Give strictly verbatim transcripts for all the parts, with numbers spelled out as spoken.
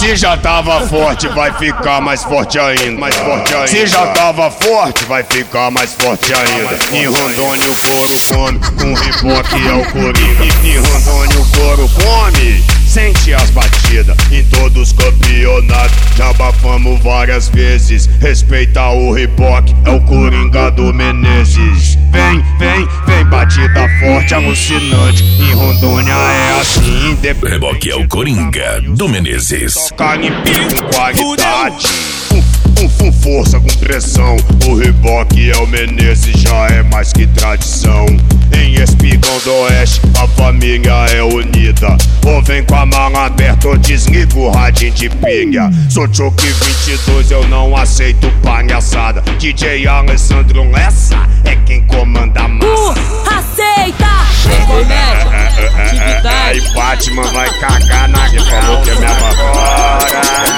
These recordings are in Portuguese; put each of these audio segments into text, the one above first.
Se já tava forte, vai ficar mais forte ainda, mais forte ainda. Se já tava forte, vai ficar mais forte ainda. Em Rondônia o couro come, com riboque é o coringa. Em Rondônia o couro come, sente as batidas. Em todos os campeonatos já abafamos várias vezes. Respeita o riboque, é o coringa do Menezes. Vem, vem, vem, batida forte, alucinante. Em Rondônia é assim, independente. Riboque é o coringa do Menezes. Tocar em pico com qualidade, com, com força, com pressão. O riboque é o Menezes, já é mais que tradição. Em Espigão do Oeste, a família é unida. Ou vem com a mão aberta ou desliga o radinho de pinga. Sou Choque vinte e dois, eu não aceito palhaçada. D J Alessandro Lessa é quem comanda a massa. Uh, aceita! Vem comédia, aí Batman vai cagar na que falou que é minha babora.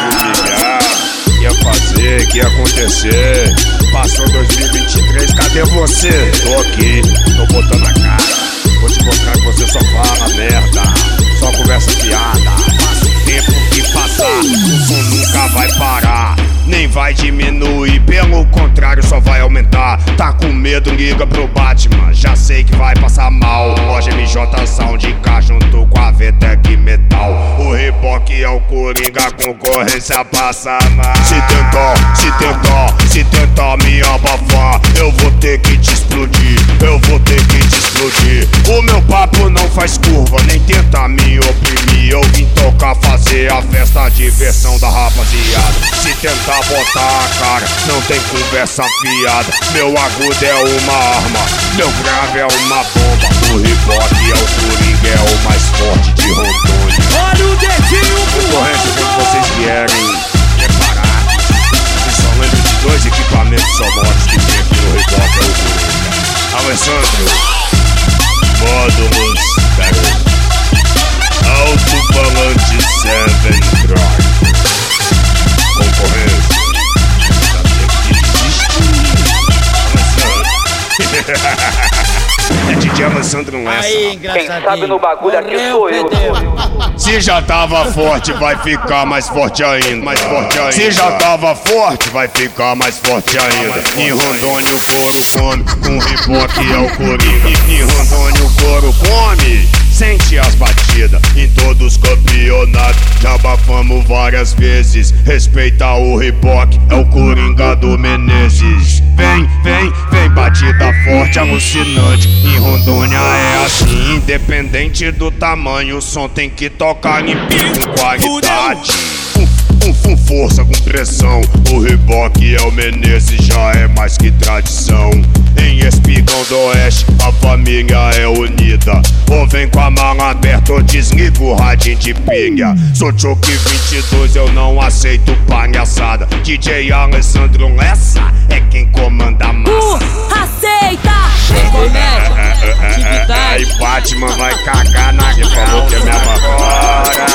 Ia fazer, que ia acontecer. Passou dois mil e vinte e três, cadê você? Tô aqui, tô botando a cara. Vou te mostrar que você só fala merda, só conversa piada. Passa o tempo que passar, o som nunca vai parar, nem vai diminuir, pelo contrário só vai aumentar. Tá com medo, liga pro Batman, já sei que vai passar mal. Loja M J Sound K junto com a Vetec Metal. O riboque é o coringa, a concorrência passa mal. Se tentar, se tentar, se tentar me abafar, eu vou ter que te explodir, eu vou ter que te explodir. O meu papo não faz curva, nem tenta me oprimir. Eu vim tocar, fazer a festa, a diversão da rapaziada. Se tentar botar a cara, não tem conversa fiada. Meu agudo é uma arma, meu grave é uma bomba. O riboque é o coringa, é o mais forte de Rondônia. Olha o dedinho concorrente, como vocês vierem reparar, vocês só lembram de dois equipamentos sonoros que tem aqui no riboque, é o coringa. Alessandro, módulos, garoto, alto-falante Seven Drive. Concorrência, é D J Alessandro Lessa. Aí, quem sabe no bagulho aqui sou eu. Se já tava forte, vai ficar mais forte ainda, mais forte ainda. Se já tava forte, vai ficar mais forte ainda. Em Rondônia o couro come, com riboque é o coringa. Em Rondônia o couro come, sente as batidas. Em todos os campeonatos já abafamos várias vezes. Respeita o riboque, é o coringa do Menezes. Vem, vem, vem, batida forte, alucinante. Em Rondônia é assim, independente do tamanho, o som tem que tocar em pico com qualidade. Com, com força, com pressão. O riboque é o Menezes, já é mais que tradição. Em Espigão do Oeste, a família é unida. Ou vem com a mão aberta ou desliga o radinho de pinga. Sou Choque vinte e dois, eu não aceito palhaçada. D J Alessandro Lessa é quem comanda a massa. Uh, aceita! Vem comédia, aí Batman vai cagar na que falou que é minha babora.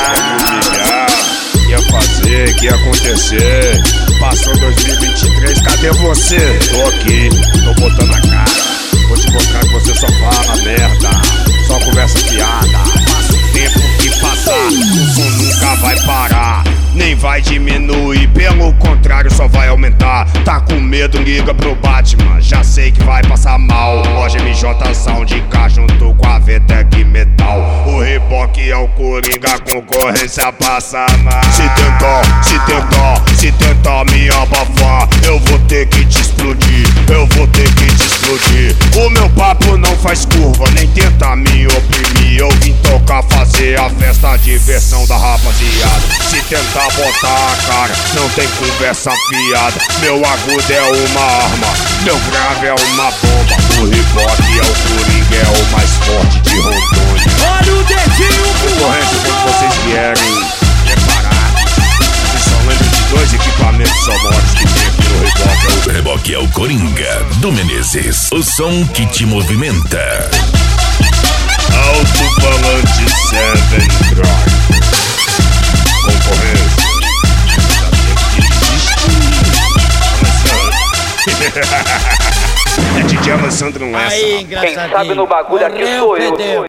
Ia fazer, que ia acontecer. Passou dois mil e vinte e três, cadê você? Tô aqui, tô botando a cara. Vou te mostrar que você só fala merda, só conversa piada. Passa o tempo que passar, o som nunca vai parar, nem vai diminuir, pelo contrário só vai aumentar. Tá com medo, liga pro Batman, já sei que vai passar mal. Loja M J Sound K junto com a Vetec Metal. O riboque é o coringa, a concorrência passa mal. Se tentar, se tentar, se tentar me abafar, eu vou ter que te explodir, eu vou ter que te explodir. O meu papo não faz curva, nem tenta me oprimir. Eu vim tocar, fazer a festa, a diversão da rapaziada. Se tentar botar a cara, não tem conversa fiada. Meu agudo é uma arma, meu grave é uma bomba. O riboque é o coringa, é o mais forte de Rondônia. olha o dedinho concorrente, quando vocês vierem reparar, vocês só lembram de dois equipamentos sonoros que tem aqui no riboque. O riboque é o coringa do Menezes, o som que te movimenta. Alto-falante Seven Drive. Concorrência, é D J Alessandro Lessa. Aí, quem sabe no bagulho aqui sou eu.